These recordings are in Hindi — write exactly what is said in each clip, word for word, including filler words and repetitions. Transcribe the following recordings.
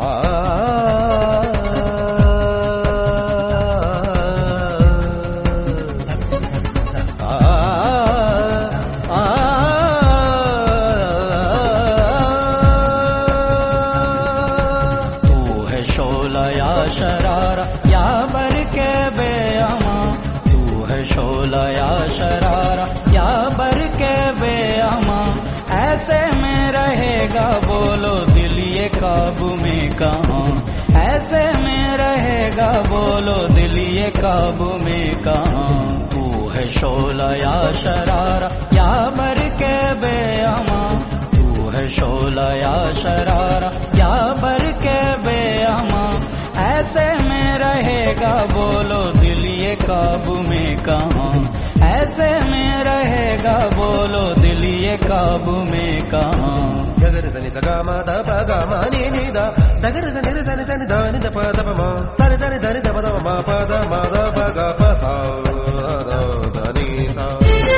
शरारा या बर के बेअमा, तू है शोला या शरारा या बर के बेअमा। ऐसे में रहेगा बोलो दिल ये काबू में कहाँ, ऐसे में रहेगा बोलो दिल ये काबू में कहाँ। तू है शोला या शरारा या बर के बेअमा, तू है शोला या शरारा या बर के बेअमा। ऐसे में रहेगा बोलो दिल ये काबू में कहाँ, ऐसे में रहेगा बोलो दिल ये काबू में कहाँ। जगर धनि सगा मा ध प ग मा नि नि द, जगर धनि ध धनि धनि ध नि ध प ध प म, धनि धनि धनि ध प ध म प ध म ध प ग प थ ध ध नि थ।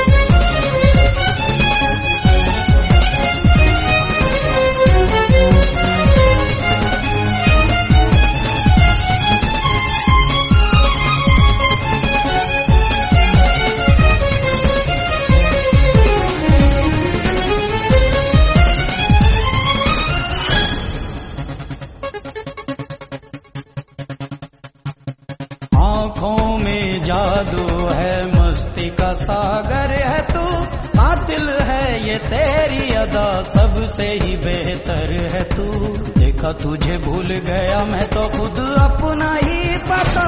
आँखों में जादू है, मस्ती का सागर है तू, कातिल है ये तेरी अदा, सबसे ही बेहतर है तू। देखा तुझे भूल गया मैं तो खुद अपना ही पता,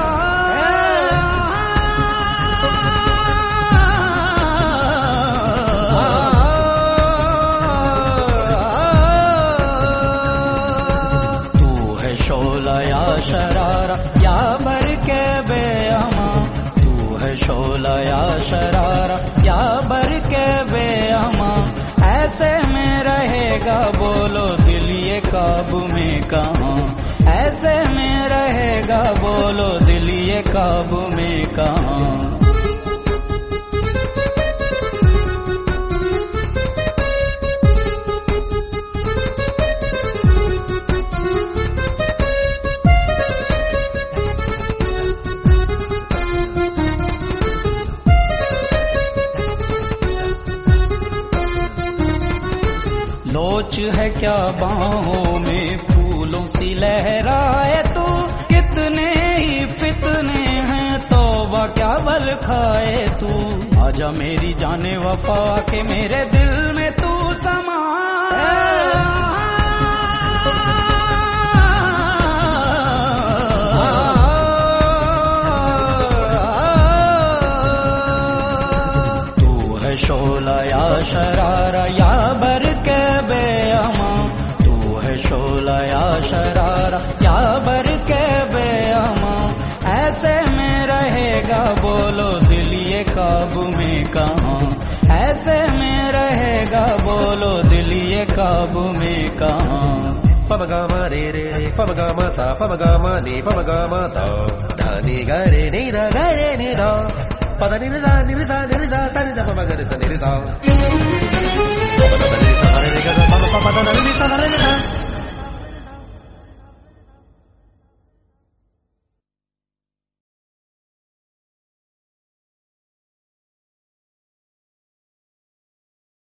तू है शोला या शरारा या बर के बेअमा, तू है शोला या शरारा या बर के बेअमा। ऐसे में रहेगा बोलो दिल ये काबू में कहाँ, ऐसे में रहेगा बोलो दिल ये काबू में कहाँ। लोच है क्या बाहों में फूलों सी लहराए तू, कितने ही फितने हैं तौबा क्या बल खाए तू। आजा मेरी जाने वफा के मेरे दिल में तू समा, तू है शोला या शरारा या बर के बेअमा, तू है शोला या शरारा या बर के बेअमा। ऐसे में रहेगा बोलो दिल ये काबू में कहाँ, ऐसे में रहेगा बोलो दिल ये काबू में कहाँ। पम ग म रे रे रे पम ग म सा पम ग म नि पम ग म ध ध नि ग रे नि ध ग रे नि ध पद नि ध नि ध नि ध ध नि ध प म ग रे ध नि ध।